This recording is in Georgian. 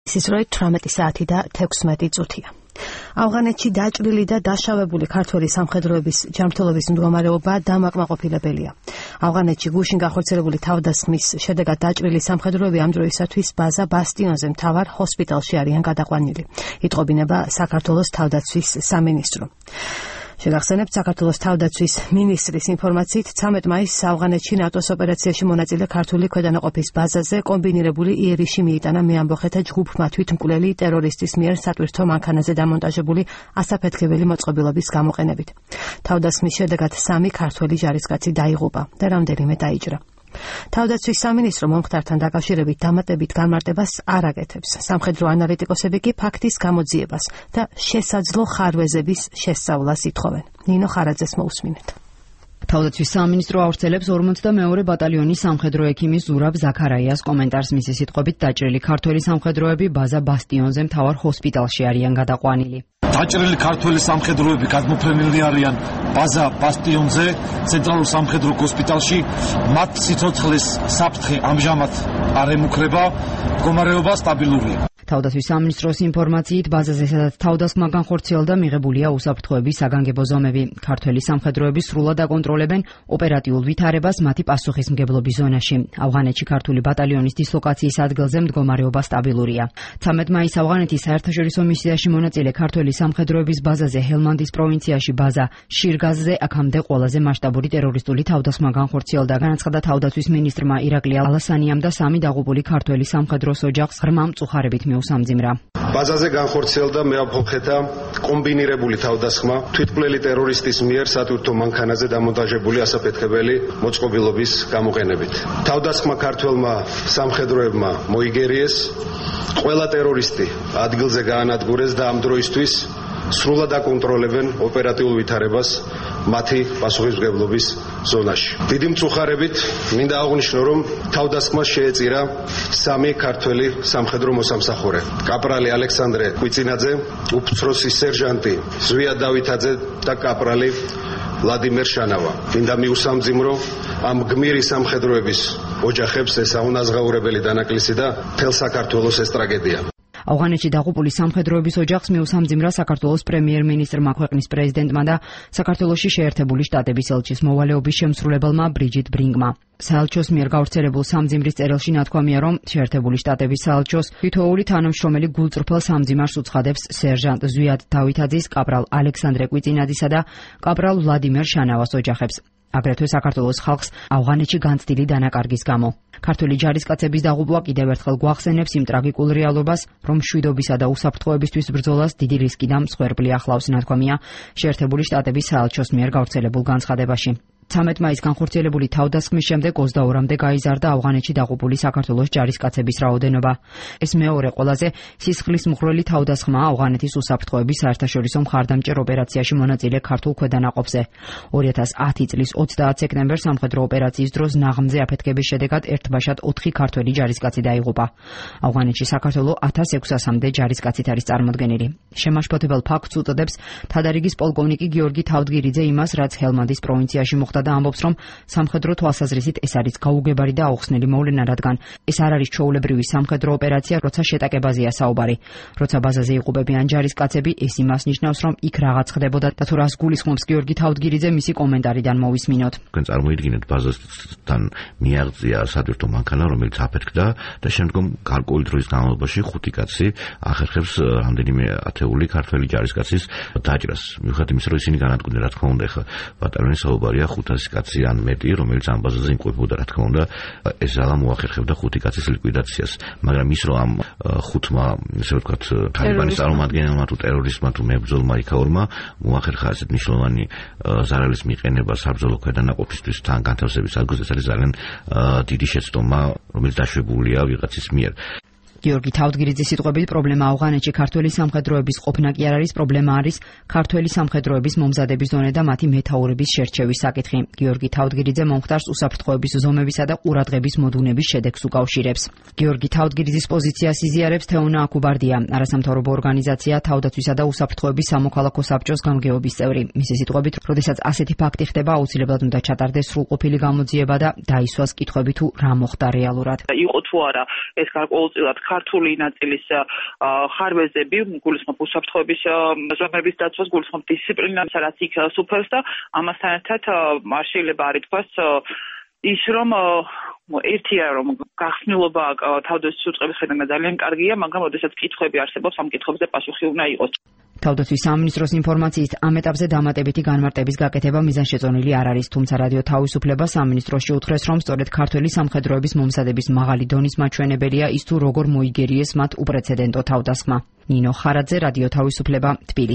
ის რო 18 საათი და 16 წუთია. ავღანეთში დაჭრილი და დაშავებული ქართველი სამხედროების ჯანმრთელობის მდგომარეობა დამაკმაყოფილებელია. ავღანეთში გუშინ განხორციელებული თავდასხმის შედეგად დაჭრილი სამხედროები ამ დროისათვის ბაზა ბასტიონზე მთავარ ჰოსპიტალში არიან გადაყვანილი. იტყობინება საქართველოს თავდაცვის სამინისტრო. შეგახსენებთ, საქართველოს თავდაცვის მინისტრის ინფორმაციით 13 მაისს ავღანეთში ნატოს ოპერაციაში მონაწილე ქართული ქვედანაყოფის ბაზაზე კომბინირებული იერიში მიიტანა მეამბოხეთა ჯგუფმა თვითმკვლელი ტერორისტის მიერ სატვირთო მანქანაზე დამონტაჟებული ასაფეთქებელი მოწყობილობის გამოყენებით. თავდასხმის შედეგად 3 ქართველი ჯარისკაცი დაიღუპა და რამდენიმე დაიჭრა. თავდაცვის სამინისტრო მომხდართან დაკავშირებით დამატებით განმარტებას არ აკეთებს. სამხედრო ანალიტიკოსები კი ფაქტის გამოძიებას და შესაძლო ხარვეზების შესწავლას ითხოვენ. ნინო ხარაძეს მოусმინეთ. თავდაცვის სამინისტრო ავრცელებს 42 ბატალიონის სამხედრო ექიმის ზურაბ ზაქარაიას კომენტარს. მისი სიტყვებით, დაჭრილი ქართველი სამხედროები ბაზა ბასტიონზე მთავარ ჰოსპიტალში არიან გადაყვანილი. დაჭრილი ქართველი სამხედროები გადმოფრენილი არიან ბაზა ბასტიონზე, ცენტრალურ სამხედრო ჰოსპიტალში. მათ სიცოცხლის საფრთხე ამჟამად არ ემუქრება, მდგომარეობა სტაბილურია. თავდაცვის სამინისტროს ინფორმაციით, ბაზაზე, სადაც თავდასხმა განხორციელდა, მიღებულია უსაფრთხოების საგანგებო ზომები. ქართველი სამხედროები სრულად აკონტროლებენ ოპერატიულ ვითარებას მათი პასუხისმგებლობის ზონაში. ავღანეთში ქართული ბატალიონის დისლოკაციის ადგილზე მდგომარეობა სტაბილურია. 13 მაისს ავღანეთის საერთაშორისო მისიაში მონაწილე ქართველი სამხედროების ბაზაზე ჰელმანდის პროვინციაში ბაზა შირგაზზე აქამდე ყველაზე მასშტაბური ტერორისტული თავდასხმა განხორციელდა. განაცხადა თავდაცვის მინისტრმა ირაკლი ალასანიამ და 3 დაღუპული ქართველი სამხედროს ოჯახს ღრმა მწუხარებით მიუსამძიმრა. ბაზაზე განხორციელდა მეამბოხეთა კომბინირებული თავდასხმა თვითმკვლელი ტერორისტის მიერ სატვირთო მანქანაზე დამონტაჟებული ასაფეთქებელი მოწყობილობის გამოყენებით. თავდასხმა ქართველმა სამხედროებმა მოიგერიეს, ყველა ტერორისტი ადგილზე გაანადგურეს და ამ დროისთვის სრულად აკონტროლებენ ოპერატიულ ვითარებას მათი პასუხისმგებლობის ზონაში. დიდი მწუხარებით მინდა აღვნიშნო, რომ თავდასხმას შეეწირა 3 ქართველი სამხედრო მოსამსახურე: კაპრალი ალექსანდრე კვიცინაძე, უფროსი სერჟანტი ზვია დავითაძე და კაპრალი ვლადიმერ შანავა. მინდა მიუსამძიმრო ამ გმირი სამხედროების ოჯახებს ეს აუნაზღაურებელი დანაკლისი და მთელ საქართველოს ეს ტრაგედია. ავღანეთში დაღუპული სამხედროების ოჯახს მიუსამძიმრა საქართველოს პრემიერ-მინისტრმა, ქვეყნის პრეზიდენტმა და საქართველოში შეერთებული შტატების ელჩის მოვალეობის შემსრულებელმა ბრიჯიტ ბრინგმა. საელჩოს მიერ გავრცელებულ სამძიმრის წერილში ნათქვამია, რომ შეერთებული შტატების საელჩოს თითოეული თანამშრომელი გულწრფელ სამძიმარს უცხადებს სერჟანტ ზვიად დავითაძის, კაპრალ ალექსანდრე კვიცინაძისა და კაპრალ ვლადიმერ შანავას ოჯახებს. აგრეთვე საქართველოს ხალხს ავღანეთში განცდილი დანაკარგის გამო. ქართული ჯარისკაცების დაღუპვა კიდევ ერთხელ გვახსენებს იმ ტრაგიკულ რეალობას, რომ მშვიდობისა და უსაფრთხოებისთვის ბრძოლას დიდი რისკი და მსხვერპლი ახლავს, ნათქვამია შეერთებული შტატების საელჩოს მიერ გავრცელებულ განცხადებაში. 13 მაისს განხორციელებული თავდასხმის შემდეგ 22-მდე გაიზარდა ავღანეთში დაღუპული საქართველოს ჯარისკაცების რაოდენობა. ეს მეორე ყველაზე სისხლისმღვრელი თავდასხმა ავღანეთის უსაფრთხოების საერთაშორისო მხარდამჭერ ოპერაციაში მონაწილე ქართულ ქვედანაყოფზე. 2010 წლის 30 სექტემბერს სამხედრო ოპერაციის დროს ნაღმზე აფეთქების შედეგად ერთბაშად 4 ქართველი ჯარისკაცი დაიღუპა. ავღანეთში საქართველო 1600-მდე ჯარისკაცით არის წარმოდგენილი. შემაშფოთებელ ფაქტს უწოდებს თადარიგის პოლკოვნიკი გიორგი თავდგირიძე იმას, რაც ჰელმანდის პროვინციაში მოხდა და ამბობს, რომ სამხედრო თვალსაზრისით ეს არის გაუგებარი და აუხსნელი მოვლენა, რადგან ეს არ არის ჩვეულებრივი სამხედრო ოპერაცია, როცა შეტაკებაზეა საუბარი. როცა ბაზაზე იღუპებიან ჯარისკაცები, ეს იმას ნიშნავს, რომ იქ რაღაც ხდებოდა და თუ რას გულისხმობს გიორგი თავდგირიძე, მისი კომენტარიდან მოვისმინოთ. თქვენ წარმოიდგინეთ, ბაზასთან მიაღწია სატვირთო მანქანა, რომელიც აფეთქდა და შემდგომ გარკვეული დროის განმავლობაში 5 კაცი ახერხებს რამდენიმე ათეული ქართველი ჯარისკაცის დაჭრას. მიუხედავად იმისა, რომ ისინი განადგურდნენ, რა თქმა უნდა, ახლა ბატალიონის საუბარია 500 კაცი ან მეტი, რომელიც ამ ბაზაზე იმყოფებოდა, რა თქმა უნდა, ეს ძალა მოახერხებდა 5 კაცის ლიკვიდაციას. მაგრამ ის რომ ამ 5-მა, ესე ვთქვათ, თალიბანის წარმომადგენელმა თუ ტერორისტმა თუ მებრძოლმა იქაურმა მოახერხა ასეთ მნიშვნელოვანი ზარალის მიყენება საბრძოლო ქვედანაყოფისთვის თან განთავსების ადგილზე, ეს არის ძალიან დიდი შეცდომა, რომელიც დაშვებულია ვიღაცის მიერ. გიორგი თავდგირიძის სიტყვებით, პრობლემა ავღანეთში ქართველი სამხედროების ყოფნა კი არ არის, პრობლემა არის ქართველი სამხედროების მომზადების ზონე და მათი მეთაურების შერჩევის საკითხი. გიორგი თავდგირიძე მომხდარს უსაფრთხოების ზომებისა და ყურადღების მოდუნების შედეგს უკავშირებს. გიორგი თავდგირიძის პოზიციას იზიარებს თეონა აკუბარდია, არასამთავრობო ორგანიზაცია თავდაცვისა და უსაფრთხოების სამოქალაქო საბჭოს გამგეობის წევრი. მისი სიტყვებით, როდესაც ასეთი ფაქტი ხდება, აუცილებლად უნდა ჩატარდეს სრულყოფილი გამოძიება და დაისვას კითხვები თუ რა მოხდა რეალურად. იყო თუ არა ეს გარკვეულწილად ქართული ნაწილის ხარვეზები, გულისხმობ უსაფრთხოების ზომების დაცვას, გულისხმობ დისციპლინას, რაც იქ სუფევს და ამასთან ერთად არ შეიძლება არ ითქვას ის რომ ერთია რომ გახსნილობა თავდაცვის უწყების ხედავდა ძალიან კარგია, მაგრამ ოდესაც კითხვები არსებობს, ამ კითხვებზე პასუხი უნდა იყოს. თავდაცვის სამინისტროს ინფორმაციით ამ ეტაპზე დამატებითი განმარტების გაკეთება მიზანშეწონილი არ არის, თუმცა რადიო თავისუფლება სამინისტროში უთხრეს, რომ სწორედ ქართველი სამხედროების მომზადების მაღალი დონის მაჩვენებელია ის თუ როგორ მოიგერიეს მათ უპრეცედენტო თავდასხმა. ნინო ხარაძე, რადიო თავისუფლება, თბილისი.